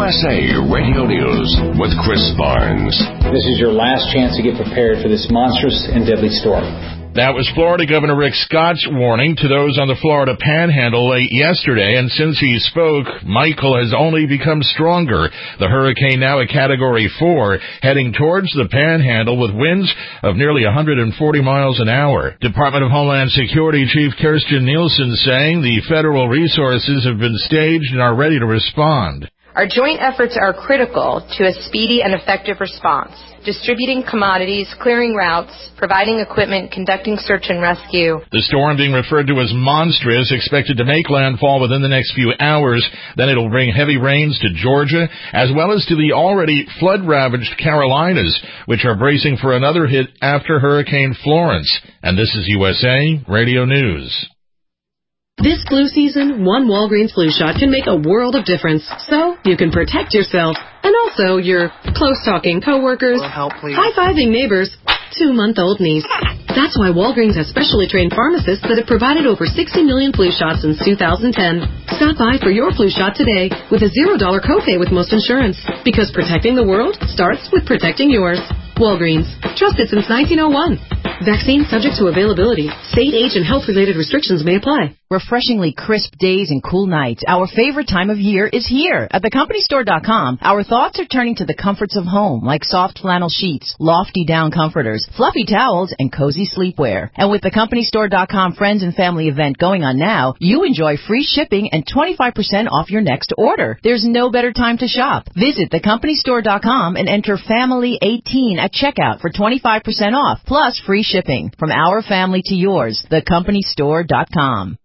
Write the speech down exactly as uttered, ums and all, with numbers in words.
S A Radio News with Chris Barnes. This is your last chance to get prepared for this monstrous and deadly storm. That was Florida Governor Rick Scott's warning to those on the Florida Panhandle late yesterday, and since he spoke, Michael has only become stronger. The hurricane, now a Category four, heading towards the Panhandle with winds of nearly one hundred forty miles an hour. Department of Homeland Security Chief Kirstjen Nielsen saying the federal resources have been staged and are ready to respond. Our joint efforts are critical to a speedy and effective response. Distributing commodities, clearing routes, providing equipment, conducting search and rescue. The storm, being referred to as monstrous, expected to make landfall within the next few hours. Then it'll bring heavy rains to Georgia, as well as to the already flood-ravaged Carolinas, which are bracing for another hit after Hurricane Florence. And this is U S A Radio News. This flu season, one Walgreens flu shot can make a world of difference. So you can protect yourself and also your close-talking coworkers, high-fiving neighbors, two-month-old niece. That's why Walgreens has specially trained pharmacists that have provided over sixty million flu shots since two thousand ten. Stop by for your flu shot today with a zero dollar copay with most insurance. Because protecting the world starts with protecting yours. Walgreens. Trusted since nineteen oh one. Vaccine subject to availability. State, age, and health-related restrictions may apply. Refreshingly crisp days and cool nights. Our favorite time of year is here. At the company store dot com, our thoughts are turning to the comforts of home, like soft flannel sheets, lofty down comforters, fluffy towels, and cozy sleepwear. And with the company store dot com Friends and Family event going on now, you enjoy free shipping and twenty-five percent off your next order. There's no better time to shop. Visit the company store dot com and enter family eighteen at checkout for twenty-five percent off, plus free shipping. From our family to yours, the company store dot com.